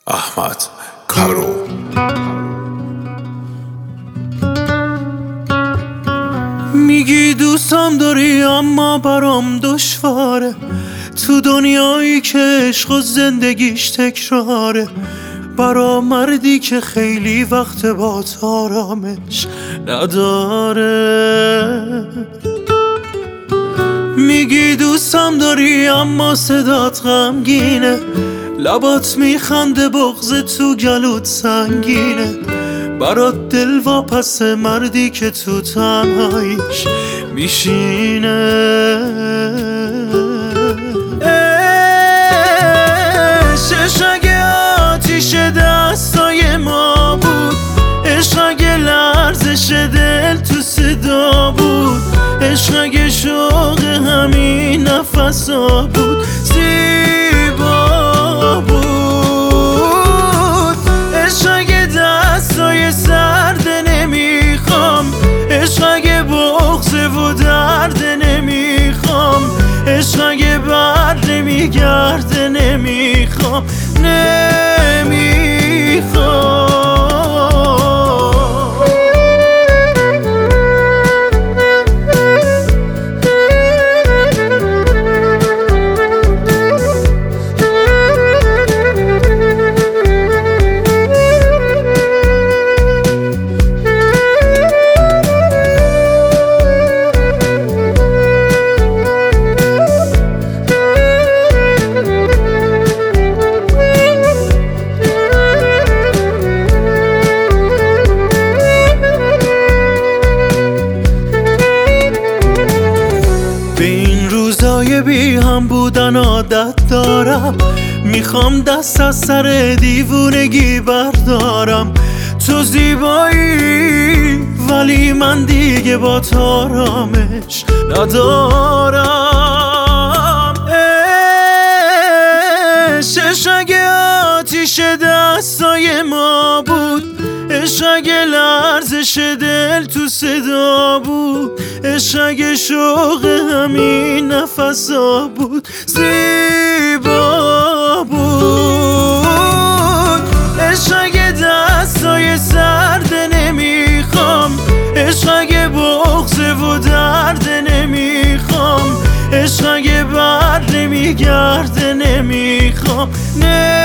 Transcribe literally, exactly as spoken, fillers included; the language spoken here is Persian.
احمد کارو. میگی دوستم داری اما برام دشواره، تو دنیایی که عشق و زندگیش تکراره، برا مردی که خیلی وقت با آرامش نداره. میگی دوستم داری اما صدات غمگینه، لبات میخنده بغض تو گلوت سنگینه، برات دل واپس مردی که تو تنهاییش میشینه. عشق اگه آتیش دستای ما بود، عشق اگه لرزش دل تو صدا بود، عشق اگه شوق همین نفسا بود، زیبا بود. عشق اگه دستای سرد نمیخوام، عشق اگه بغضه و درد نمیخوام، عشق اگه بر نمیگرده نمیخوام، نمیخوام. بی هم بودن عادت دارم، میخوام دست از سر دیوونگی بردارم. تو زیبایی ولی من دیگه با آرامش ندارم. عشق اگه آتیش دستای ما بود، عشق اگه لرزش دل تو صدا بود، عشق اگه شوق همین نفسا بود، زیبا بود. عشق اگه دستای سرد نمیخوام، عشق اگه بغضه و درد نمیخوام، عشق اگه بر نمیگرده نمیخوام، نه